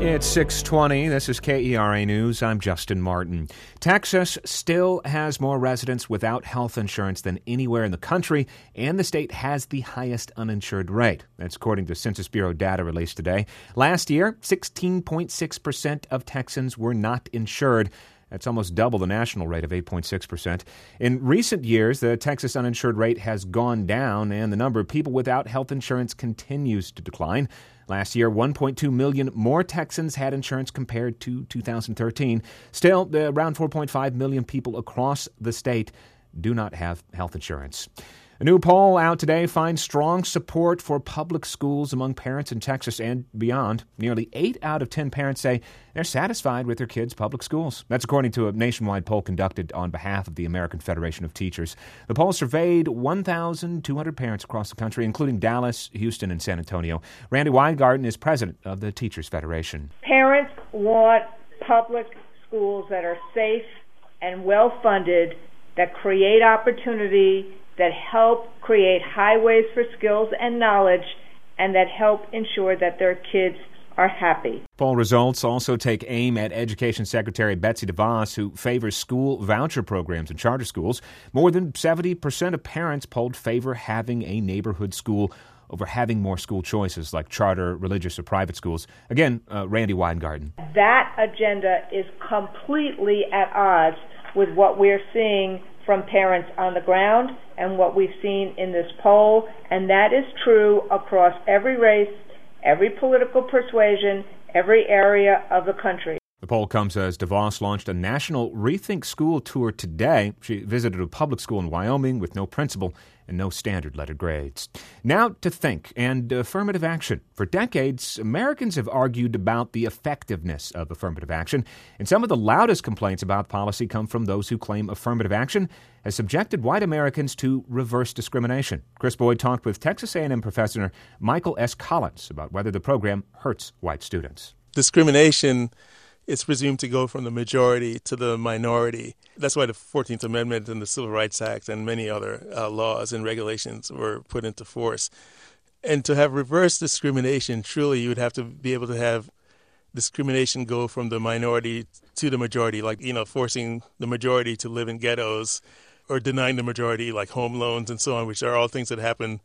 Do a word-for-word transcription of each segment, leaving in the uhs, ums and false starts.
It's six twenty. This is K E R A News. I'm Justin Martin. Texas still has more residents without health insurance than anywhere in the country, and the state has the highest uninsured rate. That's according to Census Bureau data released today. Last year, sixteen point six percent of Texans were not insured. That's almost double the national rate of eight point six percent. In recent years, the Texas uninsured rate has gone down, and the number of people without health insurance continues to decline. Last year, one point two million more Texans had insurance compared to two thousand thirteen. Still, around four point five million people across the state do not have health insurance. A new poll out today finds strong support for public schools among parents in Texas and beyond. Nearly eight out of ten parents say they're satisfied with their kids' public schools. That's according to a nationwide poll conducted on behalf of the American Federation of Teachers. The poll surveyed one thousand two hundred parents across the country, including Dallas, Houston, and San Antonio. Randy Weingarten is president of the Teachers Federation. Parents want public schools that are safe and well-funded, that create opportunity, that help create highways for skills and knowledge, and that help ensure that their kids are happy. Poll results also take aim at Education Secretary Betsy DeVos, who favors school voucher programs in charter schools. More than seventy percent of parents polled favor having a neighborhood school over having more school choices like charter, religious, or private schools. Again, uh, Randy Weingarten. That agenda is completely at odds with what we're seeing from parents on the ground and what we've seen in this poll, and that is true across every race, every political persuasion, every area of the country. The poll comes as DeVos launched a national Rethink School tour today. She visited a public school in Wyoming with no principal and no standard letter grades. Now to think and affirmative action. For decades, Americans have argued about the effectiveness of affirmative action, and some of the loudest complaints about policy come from those who claim affirmative action has subjected white Americans to reverse discrimination. Chris Boyd talked with Texas A and M professor Michael S. Collins about whether the program hurts white students. Discrimination is presumed to go from the majority to the minority. That's why the fourteenth Amendment and the Civil Rights Act and many other uh, laws and regulations were put into force. And to have reverse discrimination, truly you would have to be able to have discrimination go from the minority to the majority, like, you know, forcing the majority to live in ghettos or denying the majority like home loans and so on, which are all things that happen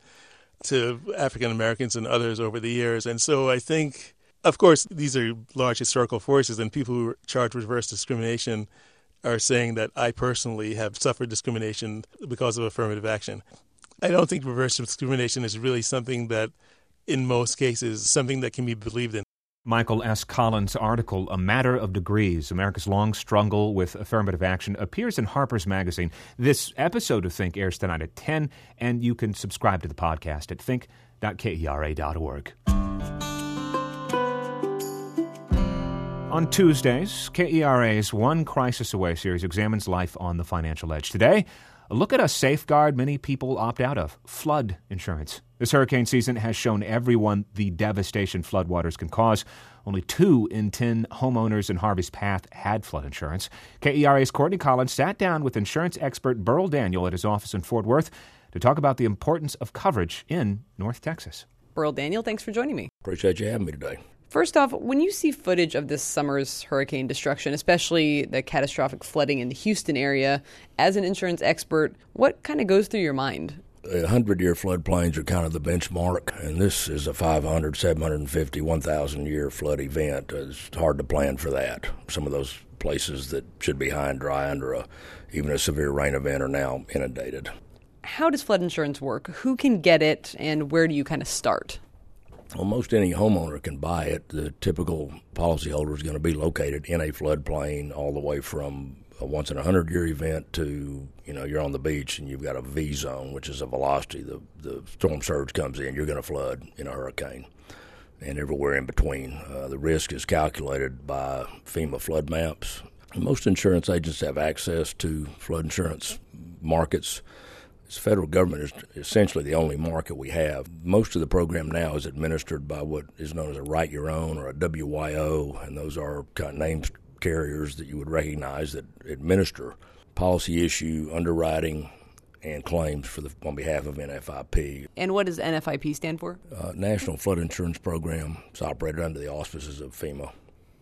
to African Americans and others over the years. And so I think, of course, these are large historical forces, and people who charge reverse discrimination are saying that I personally have suffered discrimination because of affirmative action. I don't think reverse discrimination is really something that, in most cases, something that can be believed in. Michael S. Collins' article, A Matter of Degrees, America's Long Struggle with Affirmative Action, appears in Harper's Magazine. This episode of Think airs tonight at ten, and you can subscribe to the podcast at think dot kera dot org. On Tuesdays, K E R A's One Crisis Away series examines life on the financial edge. Today, a look at a safeguard many people opt out of, flood insurance. This hurricane season has shown everyone the devastation floodwaters can cause. Only two in ten homeowners in Harvey's Path had flood insurance. K E R A's Courtney Collins sat down with insurance expert Burl Daniel at his office in Fort Worth to talk about the importance of coverage in North Texas. Burl Daniel, thanks for joining me. Appreciate you having me today. First off, when you see footage of this summer's hurricane destruction, especially the catastrophic flooding in the Houston area, as an insurance expert, what kind of goes through your mind? hundred-year floodplains are kind of the benchmark, and this is a five hundred, seven hundred fifty, one thousand-year flood event. It's hard to plan for that. Some of those places that should be high and dry under a, even a severe rain event are now inundated. How does flood insurance work? Who can get it, and where do you kind of start? Well, most any homeowner can buy it. The typical policyholder is going to be located in a floodplain all the way from a once-in-a-hundred-year event to, you know, you're on the beach and you've got a V zone, which is a velocity. The, the storm surge comes in, you're going to flood in a hurricane, and everywhere in between. Uh, the risk is calculated by FEMA flood maps. Most insurance agents have access to flood insurance markets. The federal government is essentially the only market we have. Most of the program now is administered by what is known as a Write Your Own or a W Y O, and those are kind of named carriers that you would recognize that administer policy issue, underwriting, and claims for the on behalf of N F I P. And what does N F I P stand for? Uh, National Flood Insurance Program. It's operated under the auspices of FEMA.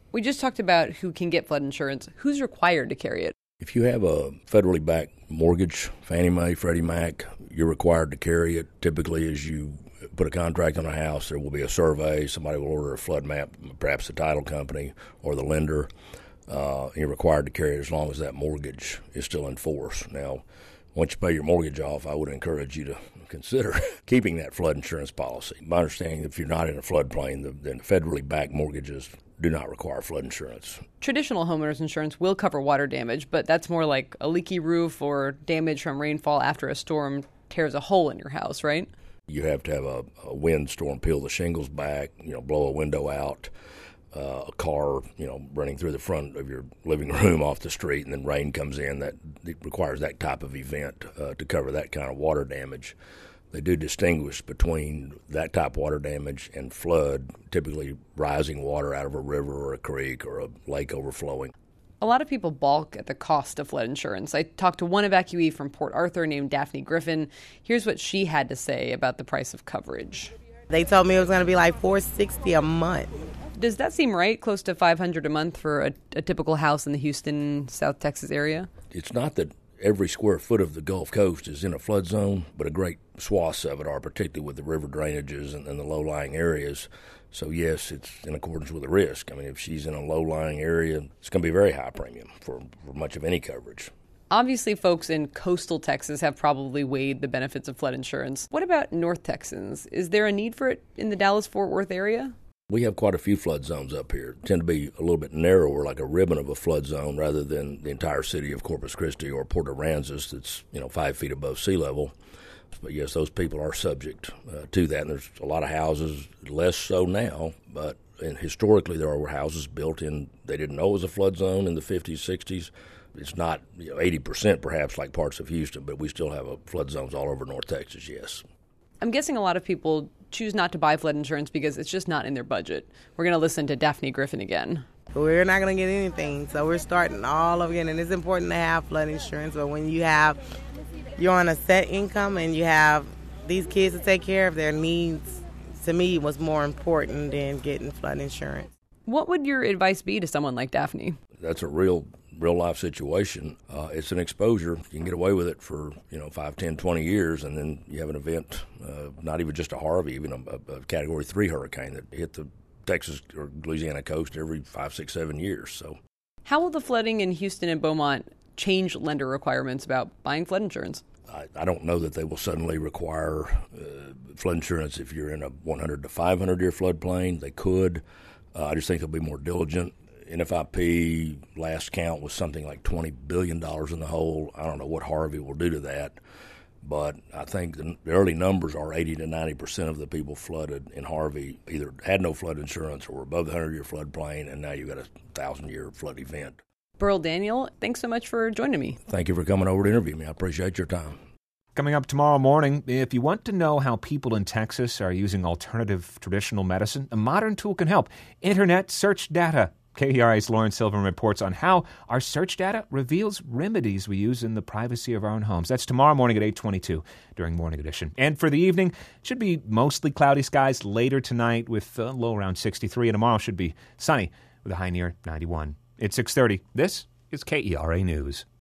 We just talked about who can get flood insurance. Who's required to carry it? If you have a federally backed mortgage, Fannie Mae, Freddie Mac, you're required to carry it. Typically, as you put a contract on a house, there will be a survey. Somebody will order a flood map, perhaps the title company or the lender. Uh, you're required to carry it as long as that mortgage is still in force. Now, once you pay your mortgage off, I would encourage you to consider keeping that flood insurance policy. My understanding, if you're not in a floodplain, then federally backed mortgages do not require flood insurance. Traditional homeowners insurance will cover water damage, but that's more like a leaky roof or damage from rainfall after a storm tears a hole in your house, right? You have to have a, a windstorm peel the shingles back, you know, blow a window out, uh, a car, you know, running through the front of your living room off the street, and then rain comes in. That it requires that type of event uh, to cover that kind of water damage. They do distinguish between that type of water damage and flood, typically rising water out of a river or a creek or a lake overflowing. A lot of people balk at the cost of flood insurance. I talked to one evacuee from Port Arthur named Daphne Griffin. Here's what she had to say about the price of coverage. They told me it was going to be like four hundred sixty dollars a month. Does that seem right? Close to five hundred dollars a month for a, a typical house in the Houston, South Texas area? It's not that every square foot of the Gulf Coast is in a flood zone, but a great swaths of it are, particularly with the river drainages and, and the low-lying areas. So, yes, it's in accordance with the risk. I mean, if she's in a low-lying area, it's going to be a very high premium for, for much of any coverage. Obviously, folks in coastal Texas have probably weighed the benefits of flood insurance. What about North Texans? Is there a need for it in the Dallas-Fort Worth area? We have quite a few flood zones up here. They tend to be a little bit narrower, like a ribbon of a flood zone, rather than the entire city of Corpus Christi or Port Aransas that's, you know, five feet above sea level. But, yes, those people are subject uh, to that. And there's a lot of houses, less so now, but and historically there were houses built in, they didn't know it was a flood zone in the fifties, sixties. It's not, you know, eighty percent perhaps like parts of Houston, but we still have a flood zones all over North Texas, yes. I'm guessing a lot of people choose not to buy flood insurance because it's just not in their budget. We're going to listen to Daphne Griffin again. We're not going to get anything, so we're starting all over again. And it's important to have flood insurance, but when you have, you're on a set income and you have these kids to take care of, their needs, to me, was more important than getting flood insurance. What would your advice be to someone like Daphne? That's a real real-life situation. Uh, it's an exposure. You can get away with it for, you know, five, ten, twenty years, and then you have an event, uh, not even just a Harvey, even a, a Category three hurricane that hit the Texas or Louisiana coast every five, six, seven years. So, how will the flooding in Houston and Beaumont change lender requirements about buying flood insurance? I, I don't know that they will suddenly require uh, flood insurance if you're in a one hundred to five hundred year floodplain. They could. Uh, I just think they'll be more diligent. N F I P last count was something like twenty billion dollars in the hole. I don't know what Harvey will do to that, but I think the early numbers are eighty to ninety percent of the people flooded in Harvey either had no flood insurance or were above the one hundred year floodplain, and now you've got a one thousand year flood event. Burl Daniel, thanks so much for joining me. Thank you for coming over to interview me. I appreciate your time. Coming up tomorrow morning, if you want to know how people in Texas are using alternative traditional medicine, a modern tool can help. Internet search data. K E R A's Lauren Silverman reports on how our search data reveals remedies we use in the privacy of our own homes. That's tomorrow morning at eight twenty-two during Morning Edition. And for the evening, it should be mostly cloudy skies later tonight with a low around sixty-three, and tomorrow should be sunny with a high near ninety-one. It's six thirty. This is K E R A News.